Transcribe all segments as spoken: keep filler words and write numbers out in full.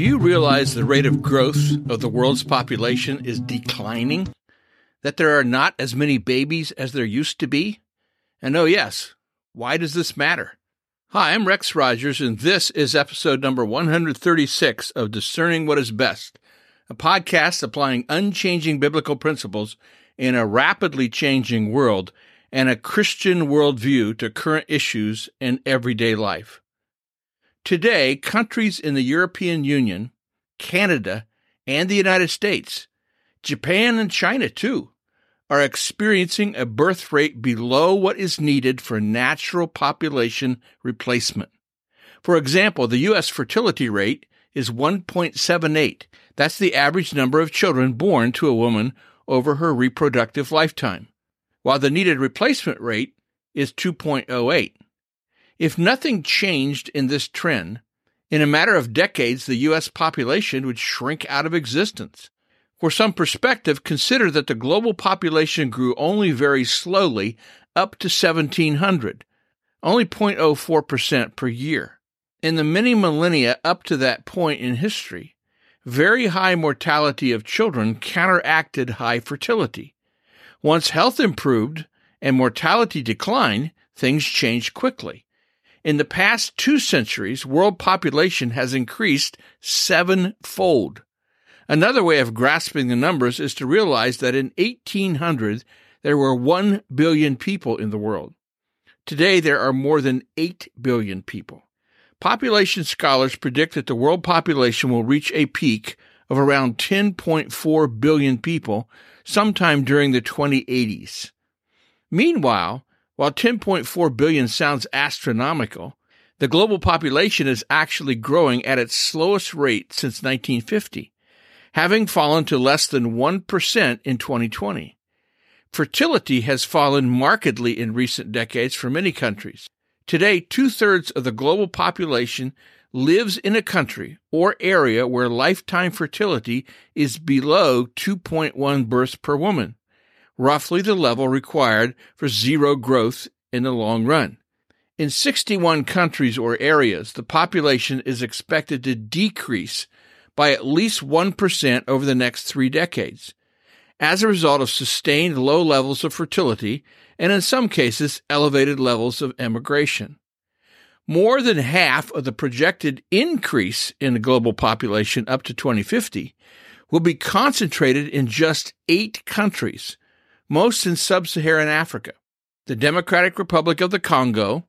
you realize the rate of growth of the world's population is declining? That there are not as many babies as there used to be? And oh yes, why does this matter? Hi, I'm Rex Rogers, and this is episode number one hundred thirty-six of Discerning What is Best, a podcast applying unchanging biblical principles in a rapidly changing world and a Christian worldview to current issues in everyday life. Today, countries in the European Union, Canada, and the United States, Japan and China too, are experiencing a birth rate below what is needed for natural population replacement. For example, the U S fertility rate is one point seven eight. That's the average number of children born to a woman over her reproductive lifetime, while the needed replacement rate is two point oh eight. If nothing changed in this trend, in a matter of decades, the U S population would shrink out of existence. For some perspective, consider that the global population grew only very slowly up to seventeen hundred, only zero point zero four percent per year. In the many millennia up to that point in history, very high mortality of children counteracted high fertility. Once health improved and mortality declined, things changed quickly. In the past two centuries, world population has increased sevenfold. Another way of grasping the numbers is to realize that in eighteen hundred, there were one billion people in the world. Today, there are more than eight billion people. Population scholars predict that the world population will reach a peak of around ten point four billion people sometime during the twenty eighties. Meanwhile, while ten point four billion sounds astronomical, the global population is actually growing at its slowest rate since nineteen fifty, having fallen to less than one percent in twenty twenty. Fertility has fallen markedly in recent decades for many countries. Today, two-thirds of the global population lives in a country or area where lifetime fertility is below two point one births per woman, roughly the level required for zero growth in the long run. In sixty-one countries or areas, the population is expected to decrease by at least one percent over the next three decades, as a result of sustained low levels of fertility and, in some cases, elevated levels of emigration. More than half of the projected increase in the global population up to twenty fifty will be concentrated in just eight countries, most in sub-Saharan Africa: the Democratic Republic of the Congo,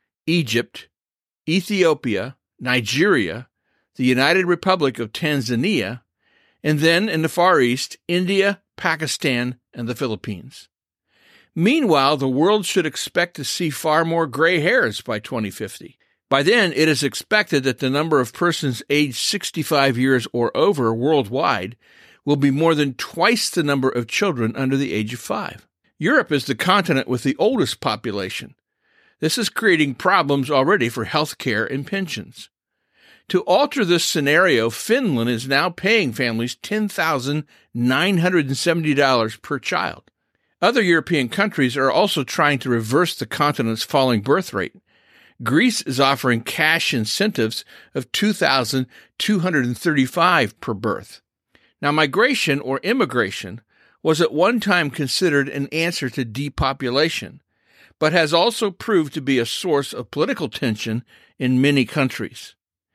Egypt, Ethiopia, Nigeria, the United Republic of Tanzania, and then in the Far East, India, Pakistan, and the Philippines. Meanwhile, the world should expect to see far more gray hairs by twenty fifty. By then, it is expected that the number of persons aged sixty-five years or over worldwide will be more than twice the number of children under the age of five. Europe is the continent with the oldest population. This is creating problems already for health care and pensions. To alter this scenario, Finland is now paying families ten thousand nine hundred seventy dollars per child. Other European countries are also trying to reverse the continent's falling birth rate. Greece is offering cash incentives of two thousand two hundred thirty-five dollars per birth. Now, migration or immigration was at one time considered an answer to depopulation, but has also proved to be a source of political tension in many countries.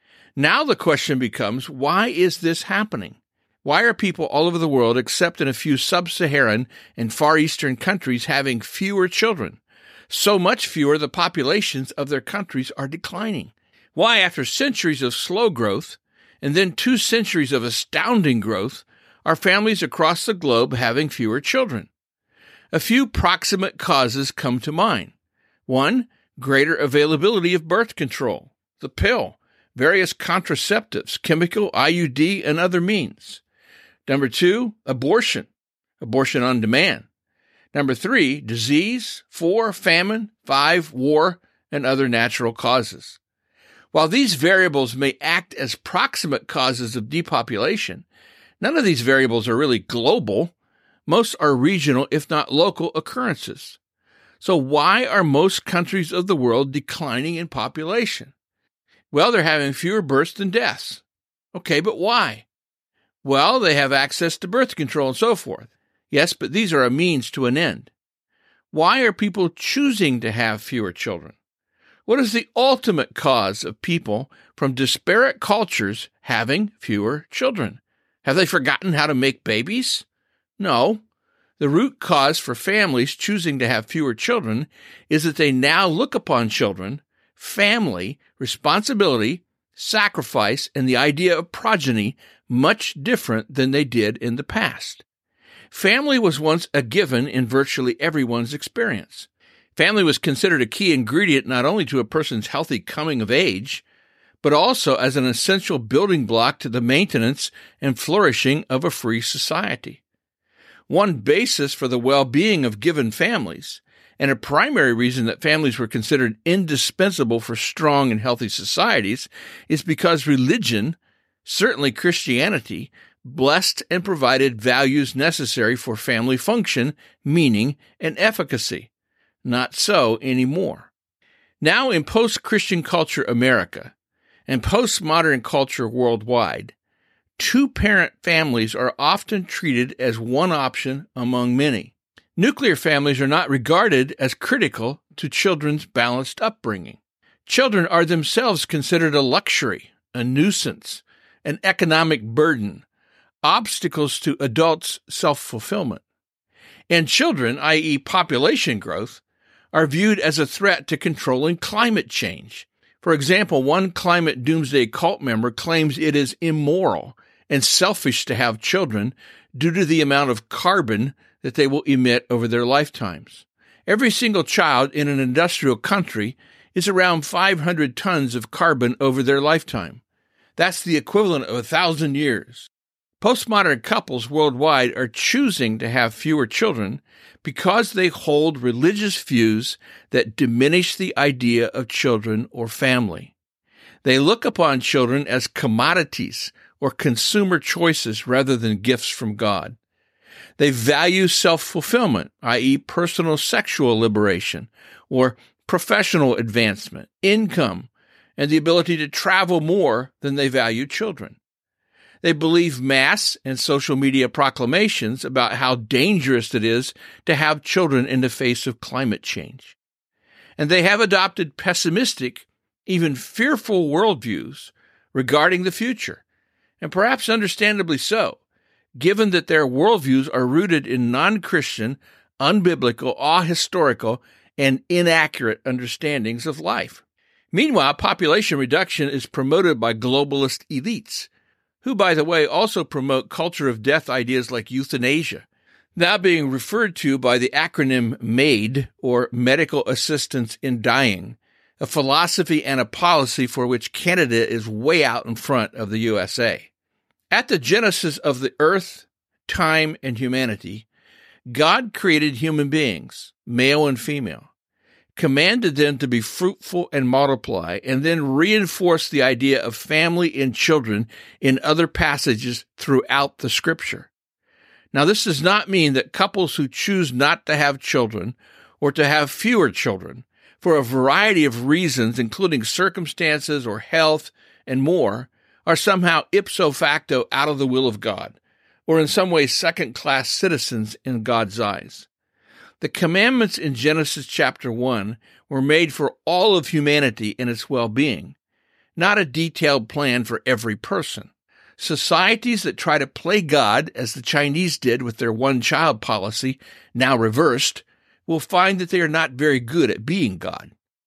Now the question becomes, why is this happening? Why are people all over the world, except in a few sub-Saharan and Far Eastern countries, having fewer children? So much fewer the populations of their countries are declining. Why, after centuries of slow growth, and then two centuries of astounding growth, are families across the globe having fewer children? A few proximate causes come to mind. One, greater availability of birth control, the pill, various contraceptives, chemical, I U D, and other means. Number two, abortion, abortion on demand. Number three, disease. Four, famine. Five, war, and other natural causes. While these variables may act as proximate causes of depopulation, none of these variables are really global. Most are regional, if not local, occurrences. So why are most countries of the world declining in population? Well, they're having fewer births than deaths. Okay, but why? Well, they have access to birth control and so forth. Yes, but these are a means to an end. Why are people choosing to have fewer children? What is the ultimate cause of people from disparate cultures having fewer children? Have they forgotten how to make babies? No. The root cause for families choosing to have fewer children is that they now look upon children, family, responsibility, sacrifice, and the idea of progeny much different than they did in the past. Family was once a given in virtually everyone's experience. Family was considered a key ingredient not only to a person's healthy coming of age, but also as an essential building block to the maintenance and flourishing of a free society. One basis for the well-being of given families, and a primary reason that families were considered indispensable for strong and healthy societies, is because religion, certainly Christianity, blessed and provided values necessary for family function, meaning, and efficacy. Not so anymore. Now in post-Christian culture America and postmodern culture worldwide, two-parent families are often treated as one option among many. Nuclear families are not regarded as critical to children's balanced upbringing. Children are themselves considered a luxury, a nuisance, an economic burden, obstacles to adults' self-fulfillment. And children, that is population growth, are viewed as a threat to controlling climate change. For example, one climate doomsday cult member claims it is immoral and selfish to have children due to the amount of carbon that they will emit over their lifetimes. Every single child in an industrial country is around five hundred tons of carbon over their lifetime. That's the equivalent of a thousand years. Postmodern couples worldwide are choosing to have fewer children because they hold religious views that diminish the idea of children or family. They look upon children as commodities or consumer choices rather than gifts from God. They value self-fulfillment, that is personal sexual liberation, or professional advancement, income, and the ability to travel more than they value children. They believe mass and social media proclamations about how dangerous it is to have children in the face of climate change. And they have adopted pessimistic, even fearful worldviews regarding the future, and perhaps understandably so, given that their worldviews are rooted in non-Christian, unbiblical, ahistorical, and inaccurate understandings of life. Meanwhile, population reduction is promoted by globalist elites, who, by the way, also promote culture of death ideas like euthanasia, now being referred to by the acronym MAID, or Medical Assistance in Dying, a philosophy and a policy for which Canada is way out in front of the U S A. At the genesis of the earth, time, and humanity, God created human beings, male and female, commanded them to be fruitful and multiply, and then reinforced the idea of family and children in other passages throughout the Scripture. Now, this does not mean that couples who choose not to have children or to have fewer children for a variety of reasons, including circumstances or health and more, are somehow ipso facto out of the will of God, or in some way second-class citizens in God's eyes. The commandments in Genesis chapter one were made for all of humanity and its well-being, not a detailed plan for every person. Societies that try to play God, as the Chinese did with their one-child policy, now reversed, will find that they are not very good at being God.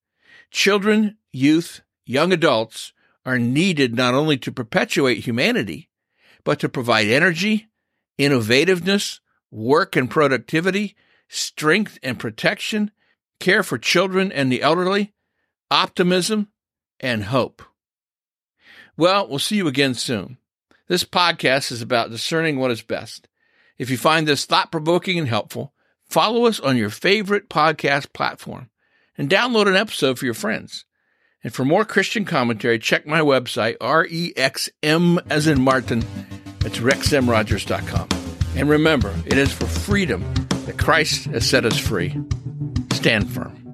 Children, youth, young adults are needed not only to perpetuate humanity, but to provide energy, innovativeness, work and productivity, strength and protection, care for children and the elderly, optimism, and hope. Well, we'll see you again soon. This podcast is about discerning what is best. If you find this thought-provoking and helpful, follow us on your favorite podcast platform and download an episode for your friends. And for more Christian commentary, check my website, R E X M as in Martin. It's rex m rogers dot com. And remember, it is for freedom that Christ has set us free. Stand firm.